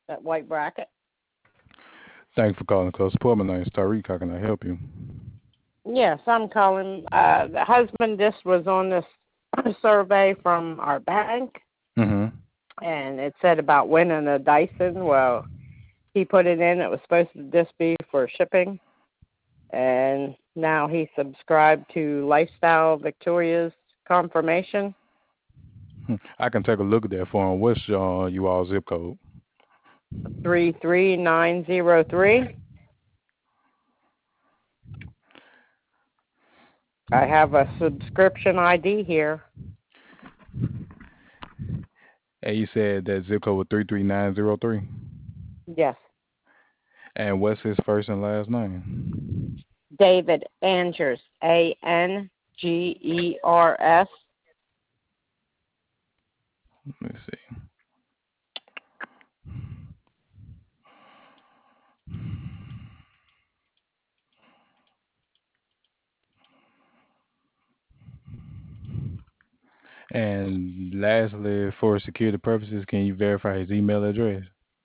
that white bracket. Thanks for calling Close Support. My name is Tariq. How can I help you? Yes, I'm calling. The husband just was on this survey from our bank, Mm-hmm. and it said about winning a Dyson. Well, he put it in. It was supposed to just be for shipping, and now he subscribed to Lifestyle Victoria's confirmation. I can take a look at that for him. What's you all zip code? 33903. I have a subscription ID here. And you said that zip code was 33903. Yes, And what's his first and last name? David Angers, Angers. Let me see. And lastly, for security purposes, can you verify his email address?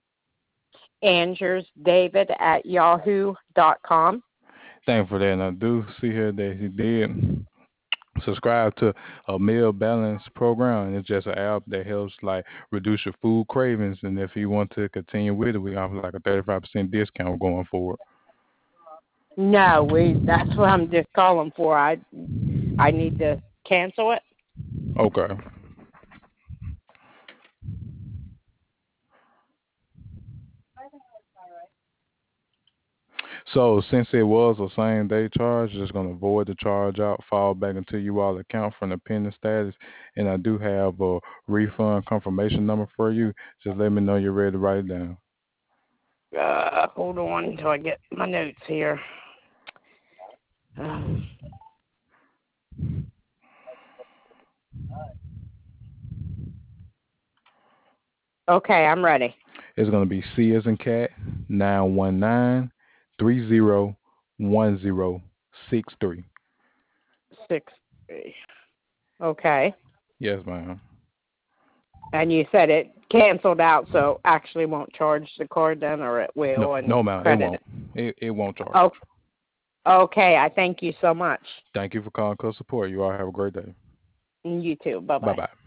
AngersDavid@yahoo.com. Thank you for that. And I do see here that he did subscribe to a meal balance program. And it's just an app that helps like reduce your food cravings. And if you want to continue with it, we offer like a 35% discount going forward. No, that's what I'm just calling for. I need to cancel it. Okay. So since it was a same day charge, just gonna void the charge out, fall back into you all account from the pending status, and I do have a refund confirmation number for you. Just let me know you're ready to write it down. Hold on until I get my notes here. Okay, I'm ready. It's gonna be C as in cat 919-301063. 6. Okay. Yes, ma'am. And you said it canceled out, so actually won't charge the card then, or it No, will and no, ma'am. It credit won't. it. It won't charge. Oh, okay. I thank you so much. Thank you for calling Close Support. You all have a great day. You too. Bye Bye bye. bye.